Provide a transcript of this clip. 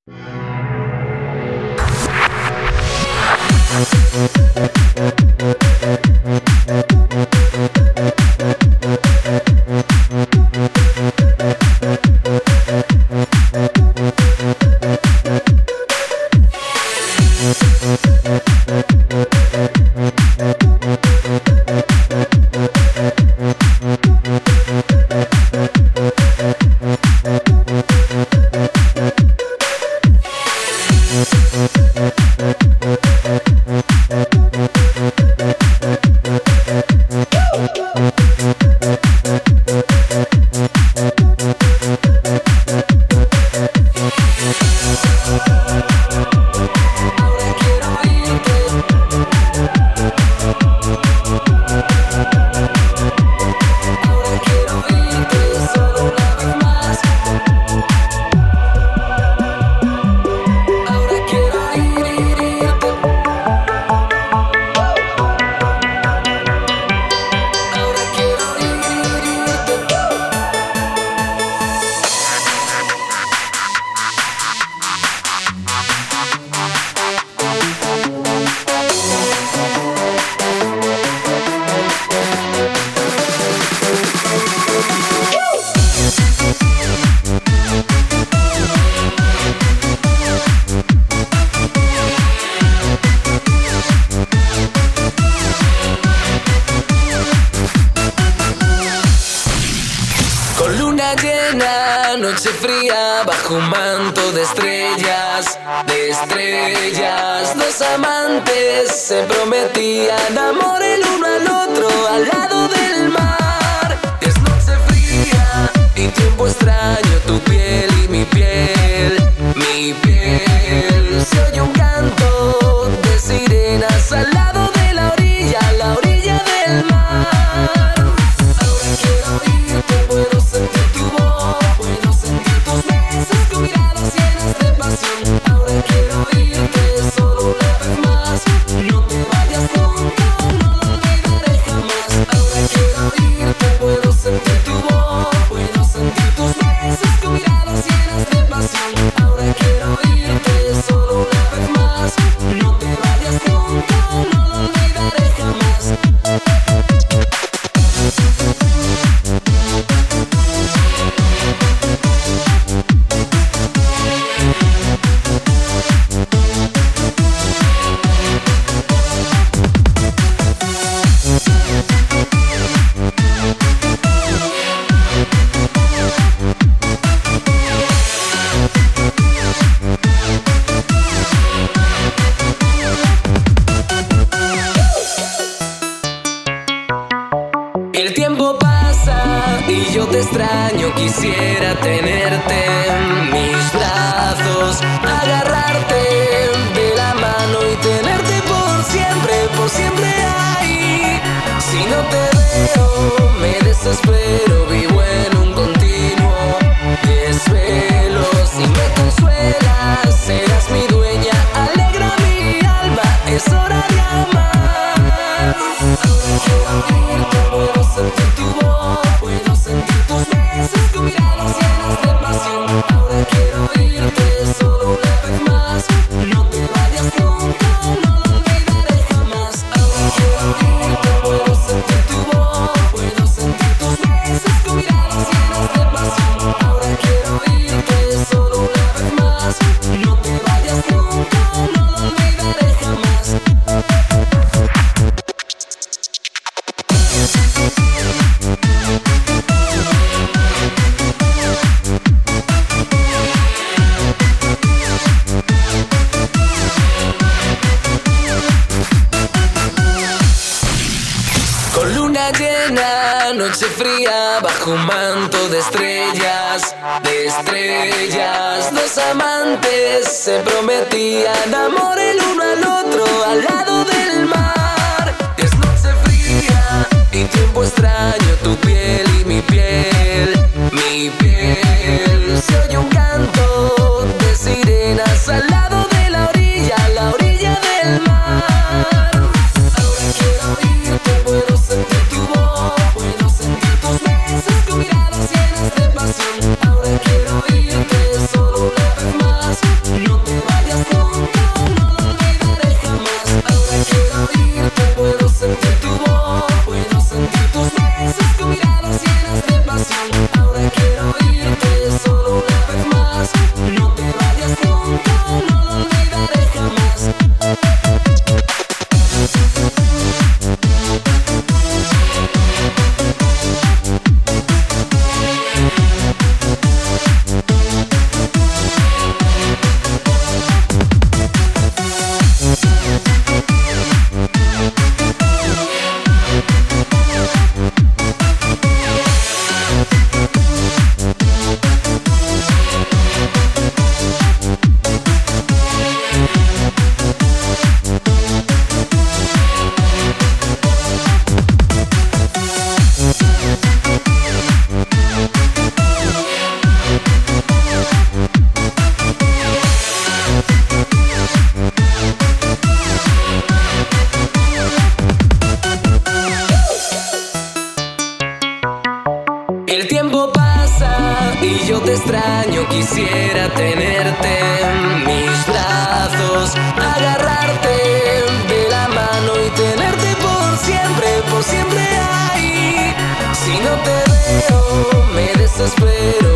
Noche fría bajo un manto de estrellas, dos amantes se prometían amor el uno al otro al lado del mar. Es noche fría y tiempo extraño, tu piel y mi piel, se oye un canto de sirenas al lado de la orilla del mar. Ahora quiero irte, puedo sentir tu voz, puedo sentir tus besos, tu mirada llenas de pasión. Ahora quiero irte solo una vez más, no te vayas nunca, no lo olvidaré jamás. Ahora quiero irte, puedo sentir tu voz, puedo sentir tus besos, tu mirada llenas de pasión. Ahora quiero irte solo una vez más, no te vayas nunca, no lo olvidaré jamás. El tiempo pasa y yo te extraño, quisiera tenerte en mis brazos, agarrarte de la mano y tenerte por siempre ahí. Si no te veo me desespero, vivo en un continuo desvelo. Si me consuelas serás mi dueña, alegra mi alma, es hora de amar. Ahora quiero irte, puedo sentir tu voz, puedo sentir tus besos, tu mirada llenas de pasión. Ahora quiero irte solo una vez más, no te vayas nunca, no lo olvidaré jamás. Ahora quiero irte, puedo sentir tu voz, puedo sentir tus besos, tu mirada llenas de pasión. Ahora quiero irte solo una vez más, no te vayas nunca, no lo olvidaré jamás. Con luna llena, noche fría, bajo un manto de estrellas, dos amantes se prometían amor el uno al otro al lado del mar. Es noche fría y tiempo extraño, tu piel y mi piel, se oye un canto de sirenas al lado de la orilla del mar. Ahora quiero irte, puedo sentir tu voz, puedo sentir tus besos, tu mirada llenas de pasión. Ahora quiero irte solo una vez más. y yo te extraño. Quisiera tenerte en mis brazos, agarrarte de la mano y tenerte por siempre ahí. Si no te veo, me desespero.